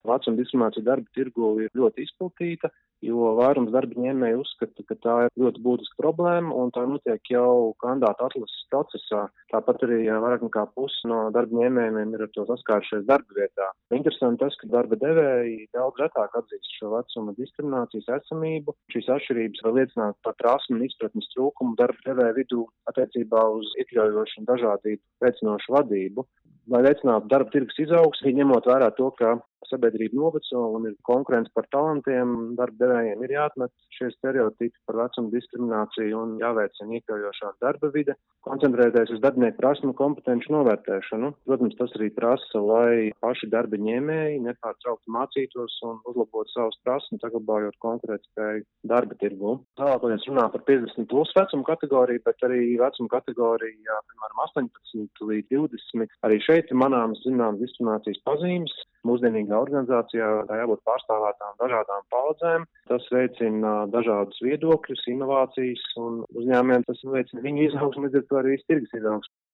Vecuma diskriminācija darba tirgu ir ļoti izplatīta, jo vairums darba ņēmēji uzskata, ka tā ir ļoti būtiska problēma un tā notiek jau kandidātu atlases procesā. Tāpat arī vairāk nekā pusi no darba ņēmējiem ir ar to saskārušies darba vietā. Interesanti tas, ka darba devēji daudz retāk atzīst šo vecuma diskriminācijas esamību. Šīs atšķirības var liecināt par prasmu un izpratnes trūkumu darba devēju vidū attiecībā uz iekļaujošu un dažādību veicinošu vadību. Lai veicinātu darba tirgus izaugsmi, ņemot vērā to, ka sabiedrība noveco un ir konkurence par talantiem, darba devējiem ir jāatmet šie stereotipi par vecuma diskrimināciju un jāveicina iekļaujošāka darba vide, koncentrēties uz darbinieku prasmu kompetenci novērtēšanu. Protams, tas arī prasa, lai paši darba ņēmēji nepārtraukti mācītos un uzlabotu savas prasmes, saglabājot konkurētspēju darba tirgu. Tālāk, mēs runājam par 50 plus vecuma kategoriju, bet arī vecuma kategorijā, piemēram, 18 līdz 20. Arī šeit ir manāmas zināmas diskriminācijas pazīmes. Mūsdienīgā organizācijā tā jābūt pārstāvētām dažādām paudzēm. Tas veicina dažādus viedokļus, inovācijas un uzņēmējiem tas veicina viņu izaugsmu, līdz ar to arī tirgus izaugsmu.